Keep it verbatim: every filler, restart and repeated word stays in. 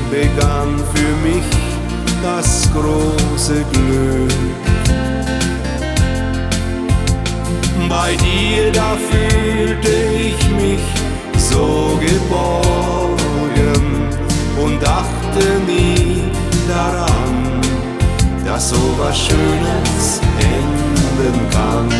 begann für mich das große Glück. Bei dir, da fühlte ich mich so geborgen und dachte nie daran, dass so was Schönes enden kann.